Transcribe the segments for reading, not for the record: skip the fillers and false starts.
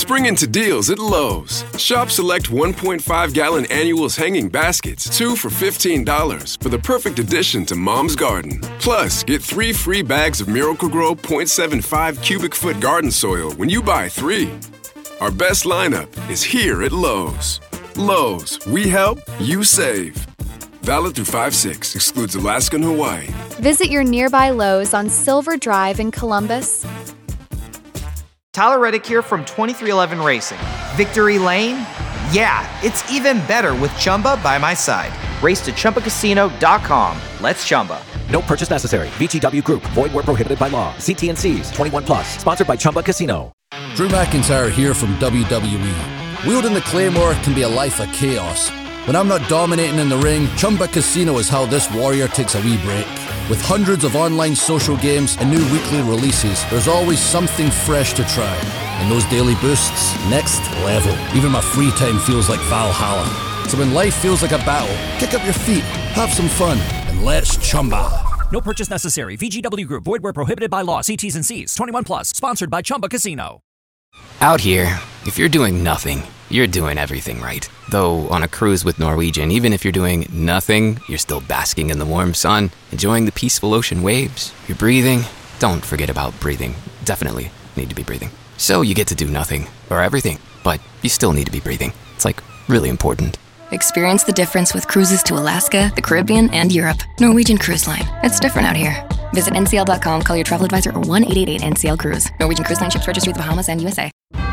Spring into deals at Lowe's. Shop select 1.5-gallon annuals hanging baskets, 2 for $15, for the perfect addition to Mom's garden. Plus, get 3 free bags of Miracle-Gro 0.75 cubic foot garden soil when you buy 3. Our best lineup is here at Lowe's. Lowe's, we help, you save. Valid through 5/6, excludes Alaska and Hawaii. Visit your nearby Lowe's on Silver Drive in Columbus. Tyler Reddick here from 2311 Racing. Victory Lane? Yeah, it's even better with Chumba by my side. Race to ChumbaCasino.com. Let's Chumba. No purchase necessary. VGW Group. Void where prohibited by law. See T&Cs. 21 plus. Sponsored by Chumba Casino. Drew McIntyre here from WWE. Wielding the Claymore can be a life of chaos. When I'm not dominating in the ring, Chumba Casino is how this warrior takes a wee break. With hundreds of online social games and new weekly releases, there's always something fresh to try. And those daily boosts, next level. Even my free time feels like Valhalla. So when life feels like a battle, kick up your feet, have some fun, and let's Chumba. No purchase necessary. VGW Group. Void where prohibited by law. See T's and C's. 21 plus. Sponsored by Chumba Casino. Out here, if you're doing nothing, you're doing everything right. Though on a cruise with Norwegian, even if you're doing nothing, you're still basking in the warm sun, enjoying the peaceful ocean waves. You're breathing. Don't forget about breathing. Definitely need to be breathing. So you get to do nothing, or everything, but you still need to be breathing. It's like really important. Experience the difference with cruises to Alaska, the Caribbean, and Europe. Norwegian Cruise Line. It's different out here. Visit ncl.com, call your travel advisor, or 1-888-NCL-CRUISE. Norwegian Cruise Line ships registry the Bahamas and USA.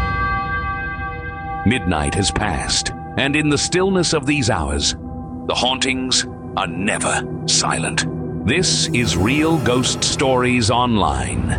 Midnight has passed, and in the stillness of these hours, the hauntings are never silent. This is Real Ghost Stories Online.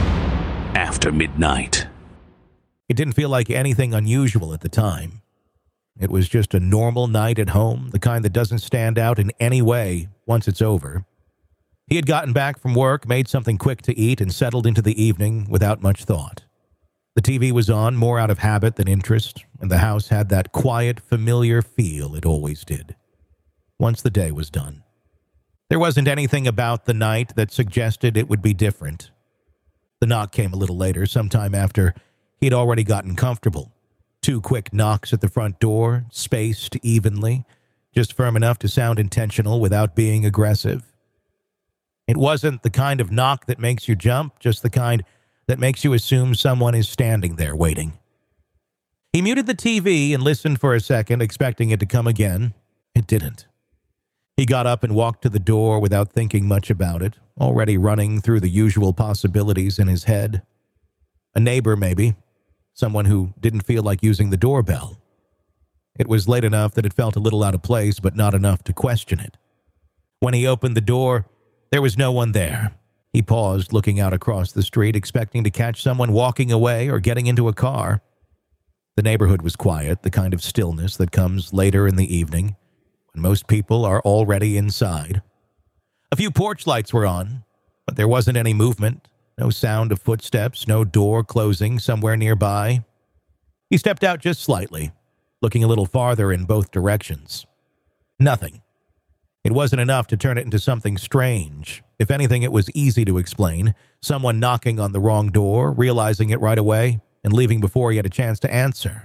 After midnight. It didn't feel like anything unusual at the time. It was just a normal night at home, the kind that doesn't stand out in any way once it's over. He had gotten back from work, made something quick to eat, and settled into the evening without much thought. The TV was on, more out of habit than interest, and the house had that quiet, familiar feel it always did. Once the day was done. There wasn't anything about the night that suggested it would be different. The knock came a little later, sometime after he'd already gotten comfortable. 2 quick knocks at the front door, spaced evenly, just firm enough to sound intentional without being aggressive. It wasn't the kind of knock that makes you jump, just the kind that makes you assume someone is standing there waiting. He muted the TV and listened for a second, expecting it to come again. It didn't. He got up and walked to the door without thinking much about it, already running through the usual possibilities in his head. A neighbor, maybe. Someone who didn't feel like using the doorbell. It was late enough that it felt a little out of place, but not enough to question it. When he opened the door, there was no one there. He paused, looking out across the street, expecting to catch someone walking away or getting into a car. The neighborhood was quiet, the kind of stillness that comes later in the evening, when most people are already inside. A few porch lights were on, but there wasn't any movement, no sound of footsteps, no door closing somewhere nearby. He stepped out just slightly, looking a little farther in both directions. Nothing. It wasn't enough to turn it into something strange. If anything, it was easy to explain. Someone knocking on the wrong door, realizing it right away, and leaving before he had a chance to answer.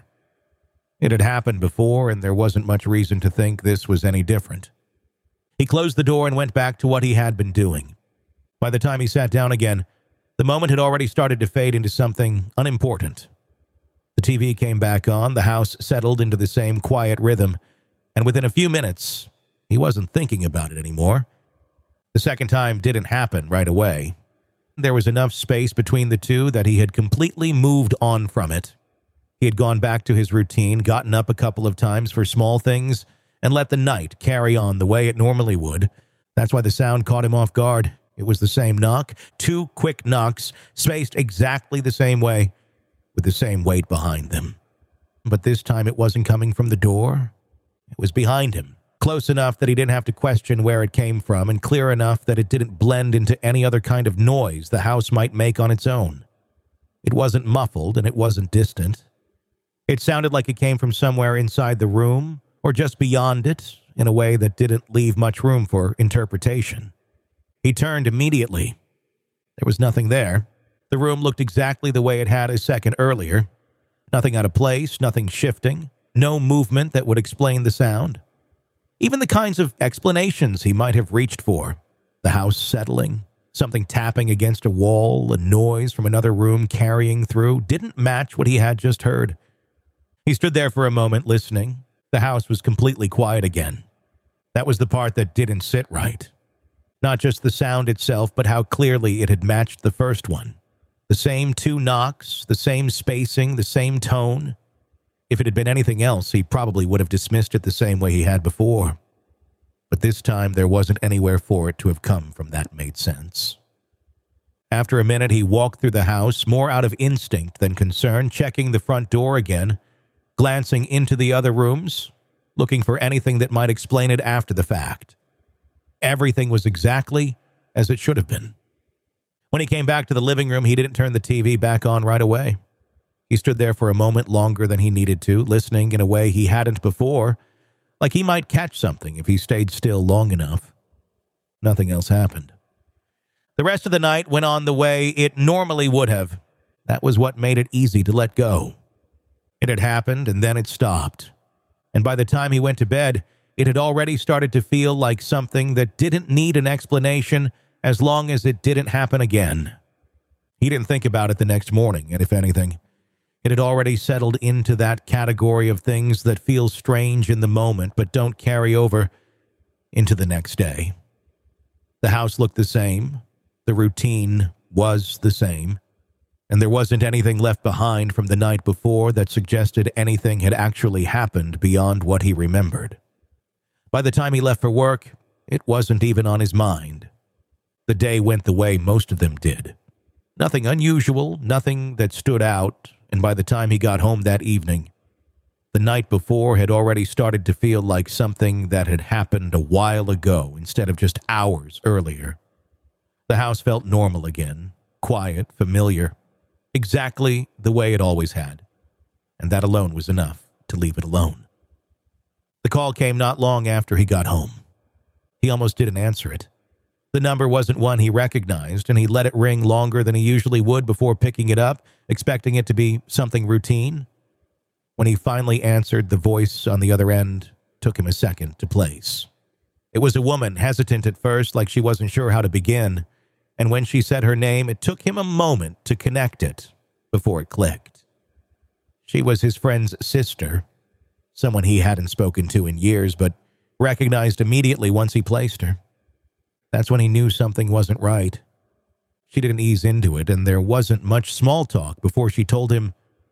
It had happened before, and there wasn't much reason to think this was any different. He closed the door and went back to what he had been doing. By the time he sat down again, the moment had already started to fade into something unimportant. The TV came back on, the house settled into the same quiet rhythm, and within a few minutes, he wasn't thinking about it anymore. The second time didn't happen right away. There was enough space between the two that he had completely moved on from it. He had gone back to his routine, gotten up a couple of times for small things, and let the night carry on the way it normally would. That's why the sound caught him off guard. It was the same knock, 2 quick knocks, spaced exactly the same way, with the same weight behind them. But this time it wasn't coming from the door. It was behind him. Close enough that he didn't have to question where it came from, and clear enough that it didn't blend into any other kind of noise the house might make on its own. It wasn't muffled, and it wasn't distant. It sounded like it came from somewhere inside the room, or just beyond it, in a way that didn't leave much room for interpretation. He turned immediately. There was nothing there. The room looked exactly the way it had a second earlier. Nothing out of place, nothing shifting, no movement that would explain the sound. Even the kinds of explanations he might have reached for, the house settling, something tapping against a wall, a noise from another room carrying through, didn't match what he had just heard. He stood there for a moment listening. The house was completely quiet again. That was the part that didn't sit right. Not just the sound itself, but how clearly it had matched the first one. The same 2 knocks, the same spacing, the same tone. If it had been anything else, he probably would have dismissed it the same way he had before. But this time, there wasn't anywhere for it to have come from that made sense. After a minute, he walked through the house, more out of instinct than concern, checking the front door again, glancing into the other rooms, looking for anything that might explain it after the fact. Everything was exactly as it should have been. When he came back to the living room, he didn't turn the TV back on right away. He stood there for a moment longer than he needed to, listening in a way he hadn't before, like he might catch something if he stayed still long enough. Nothing else happened. The rest of the night went on the way it normally would have. That was what made it easy to let go. It had happened, and then it stopped. And by the time he went to bed, it had already started to feel like something that didn't need an explanation as long as it didn't happen again. He didn't think about it the next morning, and if anything, it had already settled into that category of things that feel strange in the moment but don't carry over into the next day. The house looked the same. The routine was the same. And there wasn't anything left behind from the night before that suggested anything had actually happened beyond what he remembered. By the time he left for work, it wasn't even on his mind. The day went the way most of them did. Nothing unusual, nothing that stood out, and by the time he got home that evening, the night before had already started to feel like something that had happened a while ago instead of just hours earlier. The house felt normal again, quiet, familiar, exactly the way it always had, and that alone was enough to leave it alone. The call came not long after he got home. He almost didn't answer it. The number wasn't one he recognized, and he let it ring longer than he usually would before picking it up, expecting it to be something routine. When he finally answered, the voice on the other end took him a second to place. It was a woman, hesitant at first, like she wasn't sure how to begin, and when she said her name, it took him a moment to connect it before it clicked. She was his friend's sister, someone he hadn't spoken to in years, but recognized immediately once he placed her. That's when he knew something wasn't right. She didn't ease into it, and there wasn't much small talk before she told him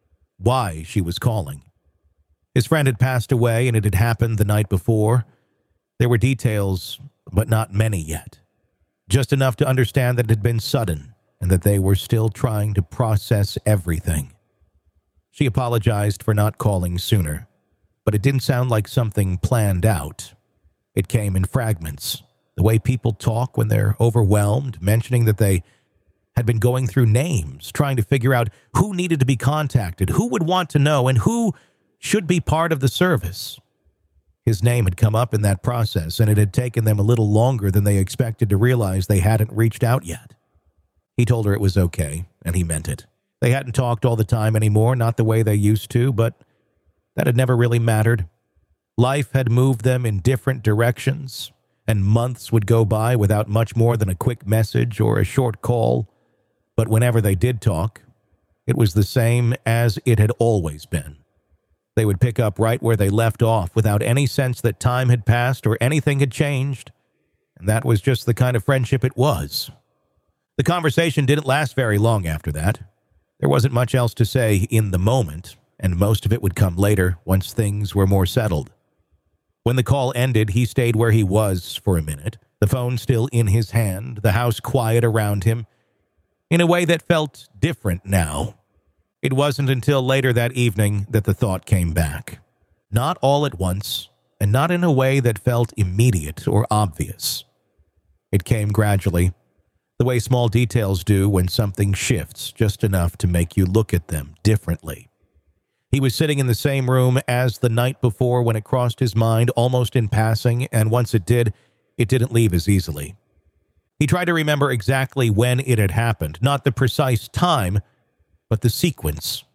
why she was calling. His friend had passed away, and it had happened the night before. There were details, but not many yet. Just enough to understand that it had been sudden, and that they were still trying to process everything. She apologized for not calling sooner, but it didn't sound like something planned out. It came in fragments. The way people talk when they're overwhelmed, mentioning that they had been going through names, trying to figure out who needed to be contacted, who would want to know, and who should be part of the service. His name had come up in that process, and it had taken them a little longer than they expected to realize they hadn't reached out yet. He told her it was okay, and he meant it. They hadn't talked all the time anymore, not the way they used to, but that had never really mattered. Life had moved them in different directions, and months would go by without much more than a quick message or a short call. But whenever they did talk, it was the same as it had always been. They would pick up right where they left off without any sense that time had passed or anything had changed, and that was just the kind of friendship it was. The conversation didn't last very long after that. There wasn't much else to say in the moment, and most of it would come later once things were more settled. When the call ended, he stayed where he was for a minute, the phone still in his hand, the house quiet around him, in a way that felt different now. It wasn't until later that evening that the thought came back. Not all at once, and not in a way that felt immediate or obvious. It came gradually, the way small details do when something shifts just enough to make you look at them differently. He was sitting in the same room as the night before when it crossed his mind almost in passing, and once it did, it didn't leave as easily. He tried to remember exactly when it had happened, not the precise time, but the sequence.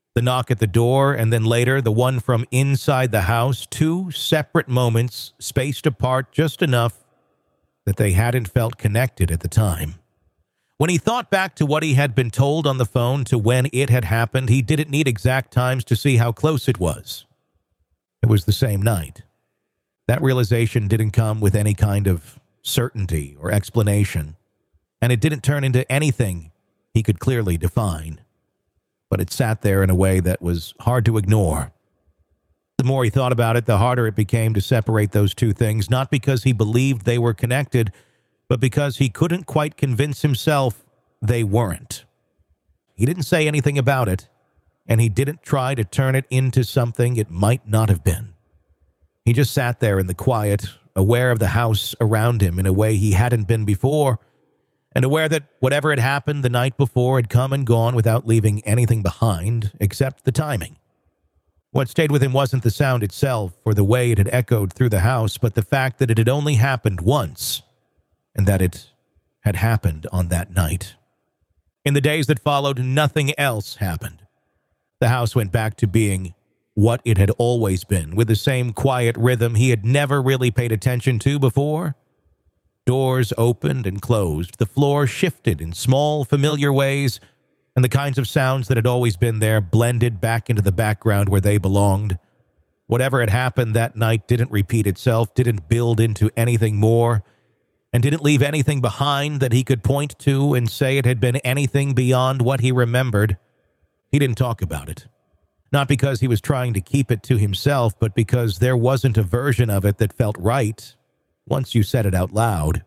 The knock at the door, and then later the one from inside the house, two separate moments spaced apart just enough that they hadn't felt connected at the time. When he thought back to what he had been told on the phone to when it had happened, he didn't need exact times to see how close it was. It was the same night. That realization didn't come with any kind of certainty or explanation, and it didn't turn into anything he could clearly define. But it sat there in a way that was hard to ignore. The more he thought about it, the harder it became to separate those two things, not because he believed they were connected, but because he couldn't quite convince himself they weren't. He didn't say anything about it, and he didn't try to turn it into something it might not have been. He just sat there in the quiet, aware of the house around him in a way he hadn't been before, and aware that whatever had happened the night before had come and gone without leaving anything behind except the timing. What stayed with him wasn't the sound itself or the way it had echoed through the house, but the fact that it had only happened once, and that it had happened on that night. In the days that followed, nothing else happened. The house went back to being what it had always been, with the same quiet rhythm he had never really paid attention to before. Doors opened and closed, the floor shifted in small, familiar ways, and the kinds of sounds that had always been there blended back into the background where they belonged. Whatever had happened that night didn't repeat itself, didn't build into anything more, and didn't leave anything behind that he could point to and say it had been anything beyond what he remembered. He didn't talk about it. Not because he was trying to keep it to himself, but because there wasn't a version of it that felt right once you said it out loud.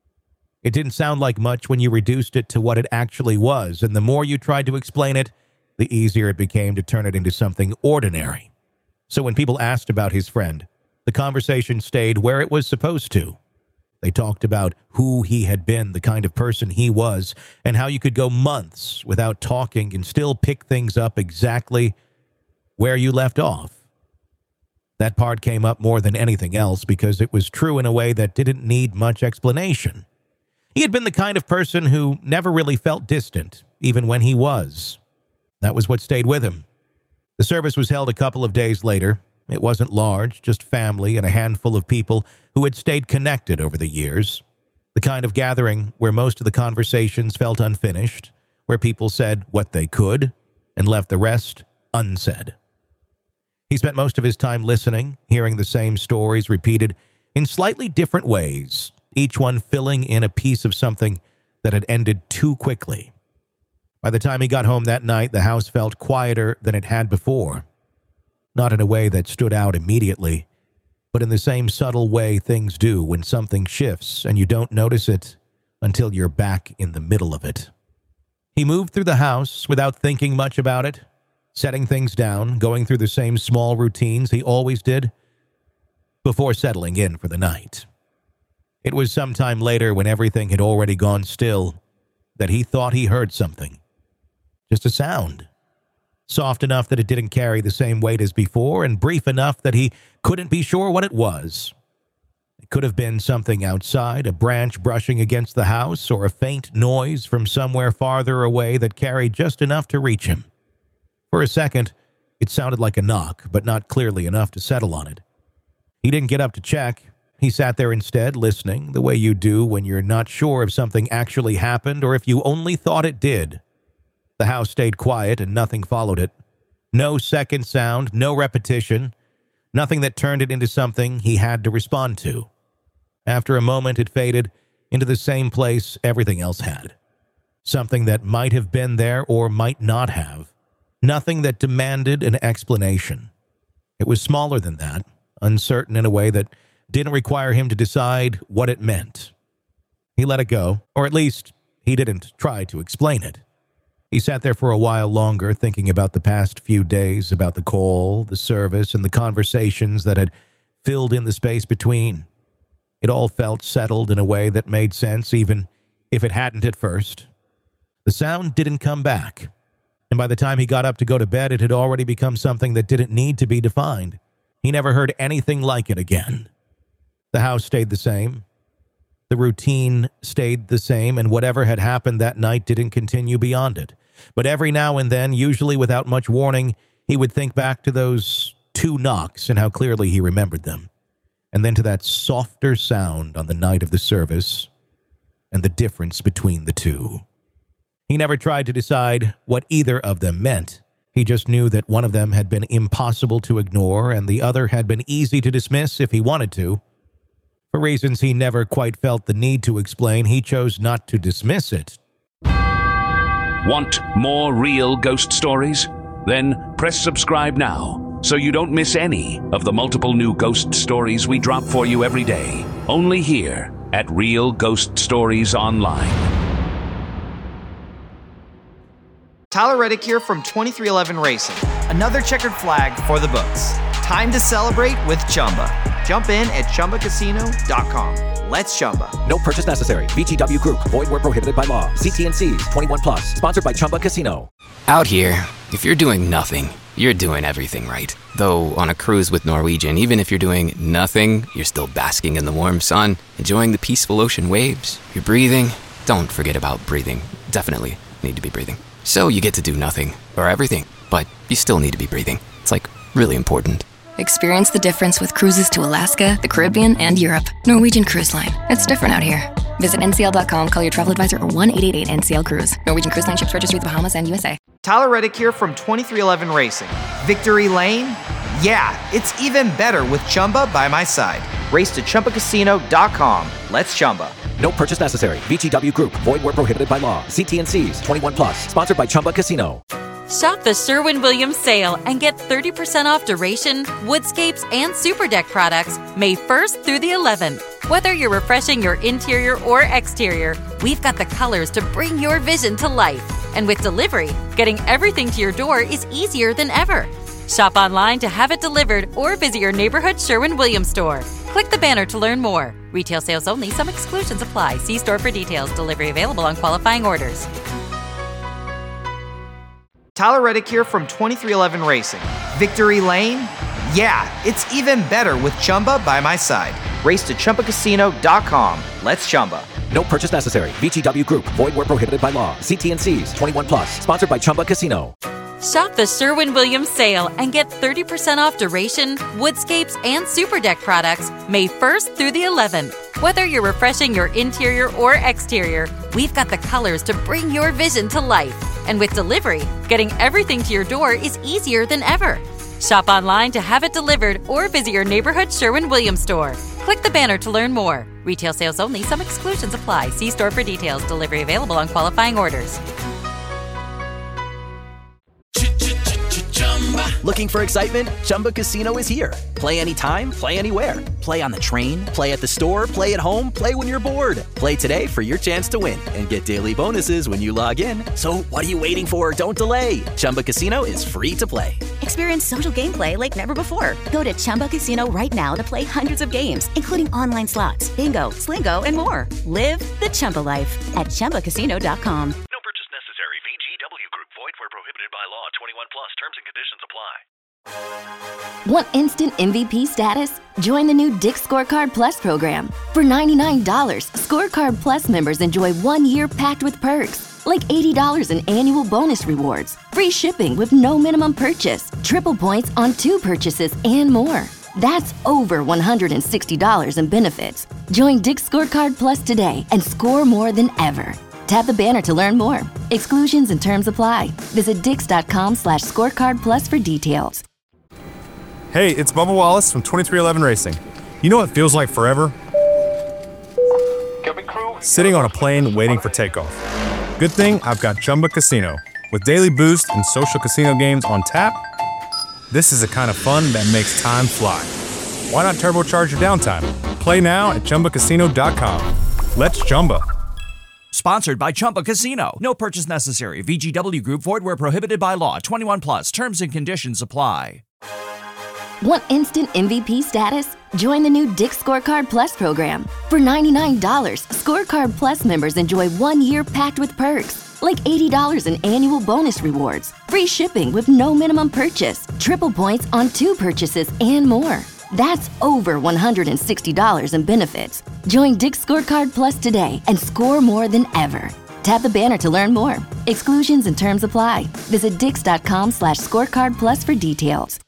It didn't sound like much when you reduced it to what it actually was, and the more you tried to explain it, the easier it became to turn it into something ordinary. So when people asked about his friend, the conversation stayed where it was supposed to. They talked about who he had been, the kind of person he was, and how you could go months without talking and still pick things up exactly where you left off. That part came up more than anything else because it was true in a way that didn't need much explanation. He had been the kind of person who never really felt distant, even when he was. That was what stayed with him. The service was held a couple of days later. It wasn't large, just family and a handful of people who had stayed connected over the years. The kind of gathering where most of the conversations felt unfinished, where people said what they could and left the rest unsaid. He spent most of his time listening, hearing the same stories repeated in slightly different ways, each one filling in a piece of something that had ended too quickly. By the time he got home that night, the house felt quieter than it had before. Not in a way that stood out immediately, but in the same subtle way things do when something shifts and you don't notice it until you're back in the middle of it. He moved through the house without thinking much about it, setting things down, going through the same small routines he always did, before settling in for the night. It was sometime later, when everything had already gone still, that he thought he heard something. Just a sound. Soft enough that it didn't carry the same weight as before, and brief enough that he couldn't be sure what it was. It could have been something outside, a branch brushing against the house, or a faint noise from somewhere farther away that carried just enough to reach him. For a second, it sounded like a knock, but not clearly enough to settle on it. He didn't get up to check. He sat there instead, listening, the way you do when you're not sure if something actually happened or if you only thought it did. The house stayed quiet and nothing followed it. No second sound, no repetition, nothing that turned it into something he had to respond to. After a moment, it faded into the same place everything else had. Something that might have been there or might not have. Nothing that demanded an explanation. It was smaller than that, uncertain in a way that didn't require him to decide what it meant. He let it go, or at least he didn't try to explain it. He sat there for a while longer, thinking about the past few days, about the call, the service, and the conversations that had filled in the space between. It all felt settled in a way that made sense, even if it hadn't at first. The sound didn't come back, and by the time he got up to go to bed, it had already become something that didn't need to be defined. He never heard anything like it again. The house stayed the same. The routine stayed the same, and whatever had happened that night didn't continue beyond it. But every now and then, usually without much warning, he would think back to those 2 knocks and how clearly he remembered them. And then to that softer sound on the night of the service and the difference between the two. He never tried to decide what either of them meant. He just knew that one of them had been impossible to ignore and the other had been easy to dismiss if he wanted to. For reasons he never quite felt the need to explain, he chose not to dismiss it. Want more real ghost stories? Then press subscribe now so you don't miss any of the multiple new ghost stories we drop for you every day. Only here at Real Ghost Stories Online. Tyler Reddick here from 2311 Racing. Another checkered flag for the books. Time to celebrate with Chumba. Jump in at ChumbaCasino.com. Let's Chumba. No purchase necessary. VGW Group. Void where prohibited by law. See T&Cs. 21 plus. Sponsored by Chumba Casino. Out here, if you're doing nothing, you're doing everything right. Though on a cruise with Norwegian, even if you're doing nothing, you're still basking in the warm sun, enjoying the peaceful ocean waves. You're breathing. Don't forget about breathing. Definitely need to be breathing. So you get to do nothing, or everything, but you still need to be breathing. It's like really important. Experience the difference with cruises to Alaska, the Caribbean, and Europe. Norwegian Cruise Line. It's different out here. Visit ncl.com, call your travel advisor, or 1-888-NCL-CRUISE. Norwegian Cruise Line ships registry the Bahamas and USA. Tyler Reddick here from 2311 Racing. Victory Lane? Yeah, it's even better with Chumba by my side. Race to ChumbaCasino.com. Let's Chumba. No purchase necessary. VGW Group. Void where prohibited by law. See T&Cs. 21 plus. Sponsored by Chumba Casino. Shop the Sherwin-Williams sale and get 30% off Duration, Woodscapes, and Superdeck products May 1st through the 11th. Whether you're refreshing your interior or exterior, we've got the colors to bring your vision to life. And with delivery, getting everything to your door is easier than ever. Shop online to have it delivered or visit your neighborhood Sherwin-Williams store. Click the banner to learn more. Retail sales only. Some exclusions apply. See store for details. Delivery available on qualifying orders. Tyler Reddick here from 2311 Racing. Victory Lane? Yeah, it's even better with Chumba by my side. Race to ChumbaCasino.com. Let's Chumba. No purchase necessary. VGW Group. Void where prohibited by law. See T&Cs. 21 plus. Sponsored by Chumba Casino. Shop the Sherwin-Williams sale and get 30% off Duration, Woodscapes, and Superdeck products May 1st through the 11th. Whether you're refreshing your interior or exterior, we've got the colors to bring your vision to life. And with delivery, getting everything to your door is easier than ever. Shop online to have it delivered or visit your neighborhood Sherwin-Williams store. Click the banner to learn more. Retail sales only. Some exclusions apply. See store for details. Delivery available on qualifying orders. Looking for excitement? Chumba Casino is here. Play anytime, play anywhere. Play on the train, play at the store, play at home, play when you're bored. Play today for your chance to win and get daily bonuses when you log in. So what are you waiting for? Don't delay. Chumba Casino is free to play. Experience social gameplay like never before. Go to Chumba Casino right now to play hundreds of games, including online slots, bingo, Slingo, and more. Live the Chumba life at ChumbaCasino.com. No purchase necessary. VGW Group. Void where prohibited by law. 21 plus. Terms and conditions apply. Want instant MVP status? Join the new Dick's Scorecard Plus program. For $99, Scorecard Plus members enjoy 1 year packed with perks, like $80 in annual bonus rewards, free shipping with no minimum purchase, triple points on 2 purchases, and more. That's over $160 in benefits. Join Dick's Scorecard Plus today and score more than ever. Tap the banner to learn more. Exclusions and terms apply. Visit dix.com/scorecard plus for details. Hey, it's Bubba Wallace from 2311 Racing. You know what feels like forever? Sitting on a plane waiting for takeoff. Good thing I've got Chumba Casino. With daily boost and social casino games on tap, this is the kind of fun that makes time fly. Why not turbocharge your downtime? Play now at ChumbaCasino.com. Let's Chumba. Sponsored by Chumba Casino. No purchase necessary. VGW Group. Void where prohibited by law. 21 plus. Terms and conditions apply. Want instant MVP status? Join the new Dick's Scorecard Plus program. For $99, Scorecard Plus members enjoy 1 year packed with perks, like $80 in annual bonus rewards, free shipping with no minimum purchase, triple points on 2 purchases, and more. That's over $160 in benefits. Join Dick's Scorecard Plus today and score more than ever. Tap the banner to learn more. Exclusions and terms apply. Visit Dix.com/scorecardplus for details.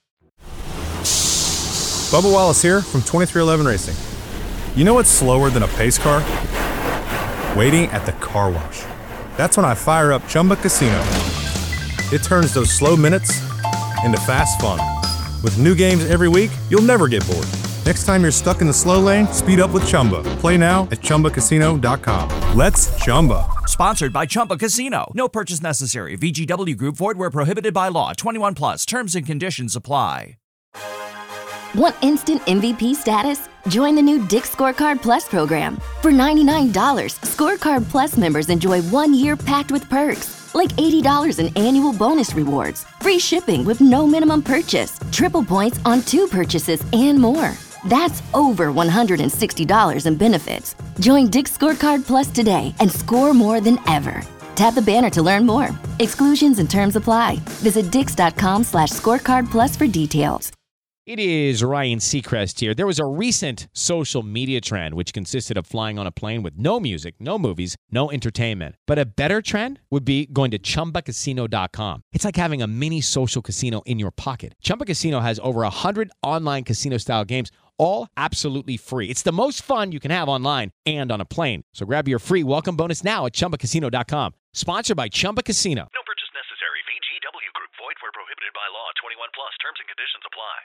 Bubba Wallace here from 2311 Racing. You know what's slower than a pace car? Waiting at the car wash. That's when I fire up Chumba Casino. It turns those slow minutes into fast fun. With new games every week, you'll never get bored. Next time you're stuck in the slow lane, speed up with Chumba. Play now at ChumbaCasino.com. Let's Chumba. Sponsored by Chumba Casino. No purchase necessary. VGW Group. Void where prohibited by law. 21 plus. Terms and conditions apply. Want instant MVP status? Join the new Dix Scorecard Plus program. For $99, Scorecard Plus members enjoy 1 year packed with perks, like $80 in annual bonus rewards, free shipping with no minimum purchase, triple points on 2 purchases, and more. That's over $160 in benefits. Join Dix Scorecard Plus today and score more than ever. Tap the banner to learn more. Exclusions and terms apply. Visit Dix.com/scorecardplus for details. It is Ryan Seacrest here. There was a recent social media trend which consisted of flying on a plane with no music, no movies, no entertainment. But a better trend would be going to ChumbaCasino.com. It's like having a mini social casino in your pocket. Chumba Casino has over 100 online casino-style games, all absolutely free. It's the most fun you can have online and on a plane. So grab your free welcome bonus now at ChumbaCasino.com. Sponsored by Chumba Casino. No purchase necessary. VGW Group. Void where prohibited by law. 21 plus. Terms and conditions apply.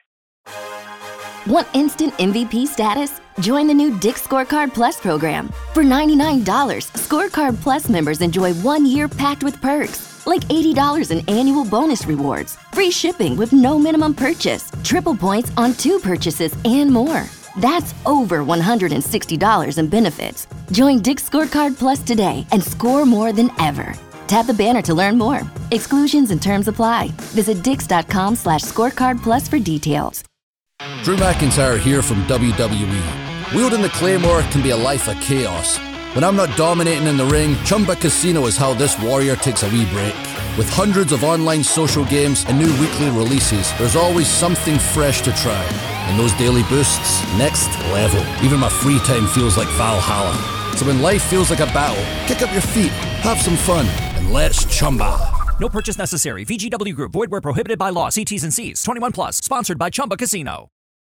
Want instant MVP status? Join the new Dix Scorecard Plus program. For $99, Scorecard Plus members enjoy 1 year packed with perks, like $80 in annual bonus rewards, free shipping with no minimum purchase, triple points on 2 purchases, and more. That's over $160 in benefits. Join Dix Scorecard Plus today and score more than ever. Tap the banner to learn more. Exclusions and terms apply. Visit Dix.com/scorecardplus for details. Drew McIntyre here from WWE. Wielding the Claymore can be a life of chaos. When I'm not dominating in the ring, Chumba Casino is how this warrior takes a wee break. With hundreds of online social games and new weekly releases, there's always something fresh to try. And those daily boosts, next level. Even my free time feels like Valhalla. So when life feels like a battle, kick up your feet, have some fun, and let's Chumba. No purchase necessary. VGW Group. Void where prohibited by law. See T's and C's. 21 plus. Sponsored by Chumba Casino.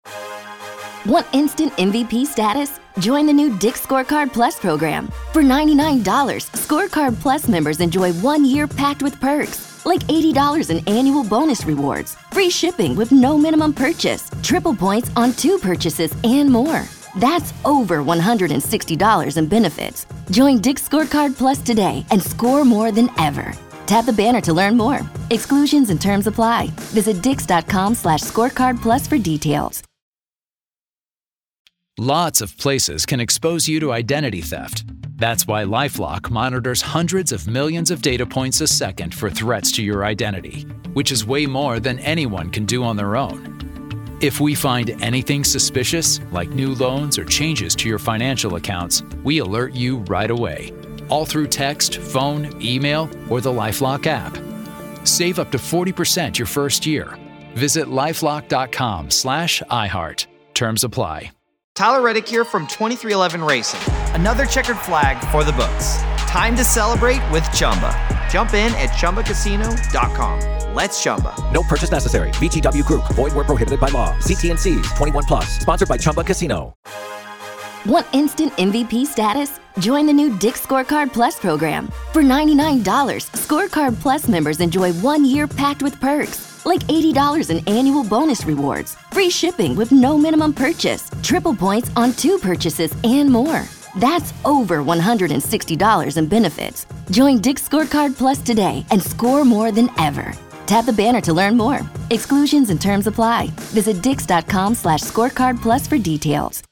Want instant MVP status? Join the new Dix Scorecard Plus program. For $99, Scorecard Plus members enjoy 1 year packed with perks, like $80 in annual bonus rewards, free shipping with no minimum purchase, triple points on 2 purchases, and more. That's over $160 in benefits. Join Dix Scorecard Plus today and score more than ever. Tap the banner to learn more. Exclusions and terms apply. Visit Dix.com/scorecardplus for details. Lots of places can expose you to identity theft. That's why LifeLock monitors hundreds of millions of data points a second for threats to your identity, which is way more than anyone can do on their own. If we find anything suspicious, like new loans or changes to your financial accounts, we alert you right away. All through text, phone, email, or the LifeLock app. Save up to 40% your first year. Visit LifeLock.com/iHeart. Terms apply. Tyler Reddick here from 2311 Racing. Another checkered flag for the books. Time to celebrate with Chumba. Jump in at ChumbaCasino.com. Let's Chumba. No purchase necessary. VGW Group. Void where prohibited by law. See T&Cs. 21 plus. Sponsored by Chumba Casino. Want instant MVP status? Join the new Dix Scorecard Plus program. For $99, Scorecard Plus members enjoy 1 year packed with perks, like $80 in annual bonus rewards, free shipping with no minimum purchase, triple points on 2 purchases, and more. That's over $160 in benefits. Join Dix Scorecard Plus today and score more than ever. Tap the banner to learn more. Exclusions and terms apply. Visit Dix.com/scorecardplus for details.